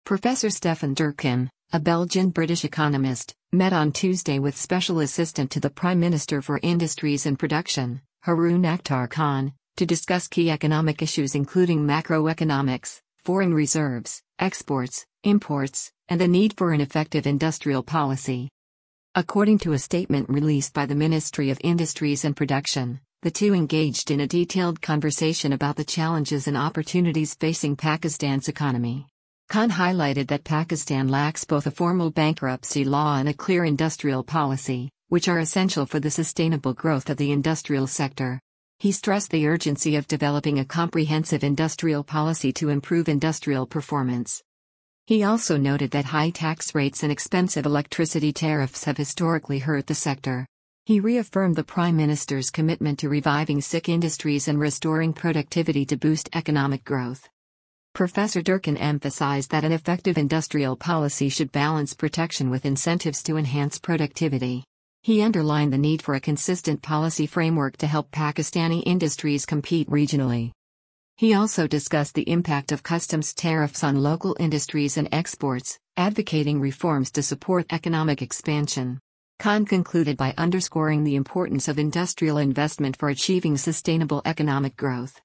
Professor Stefan Durkheim, a Belgian-British economist, met on Tuesday with Special Assistant to the Prime Minister for Industries and Production, Haroon Akhtar Khan, to discuss key economic issues including macroeconomics, foreign reserves, exports, imports, and the need for an effective industrial policy. According to a statement released by the Ministry of Industries and Production, the two engaged in a detailed conversation about the challenges and opportunities facing Pakistan's economy. Khan highlighted that Pakistan lacks both a formal bankruptcy law and a clear industrial policy, which are essential for the sustainable growth of the industrial sector. He stressed the urgency of developing a comprehensive industrial policy to improve industrial performance. He also noted that high tax rates and expensive electricity tariffs have historically hurt the sector. He reaffirmed the Prime Minister's commitment to reviving sick industries and restoring productivity to boost economic growth. Professor Durkheim emphasized that an effective industrial policy should balance protection with incentives to enhance productivity. He underlined the need for a consistent policy framework to help Pakistani industries compete regionally. He also discussed the impact of customs tariffs on local industries and exports, advocating reforms to support economic expansion. Khan concluded by underscoring the importance of industrial investment for achieving sustainable economic growth.